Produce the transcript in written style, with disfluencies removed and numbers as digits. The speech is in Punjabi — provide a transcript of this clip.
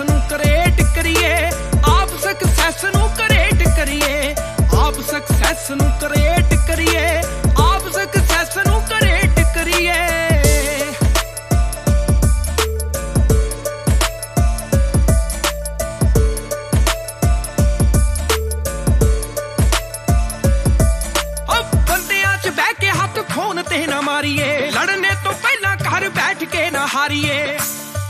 ਨੂੰ ਕ੍ਰੀਏਟ ਕਰੀਏ, ਆਪ ਸਕਸੈਸ ਨੂੰ ਕ੍ਰੀਏਟ ਕਰੀਏ, ਆਪ ਸਕਸੈਸ ਨੂੰ ਕ੍ਰੀਏਟ ਕਰੀਏ, ਆਪ ਸਕਸੈਸ ਨੂੰ ਕ੍ਰੀਏਟ ਕਰੀਏ। ਬੰਦਿਆਂ 'ਚ ਬਹਿ ਕੇ ਹੱਥ ਖੂਨ ਤੇ ਨਾ ਮਾਰੀਏ, ਲੜਨੇ ਤੋਂ ਪਹਿਲਾਂ ਘਰ ਬੈਠ ਕੇ ਨਾ ਹਾਰੀਏ।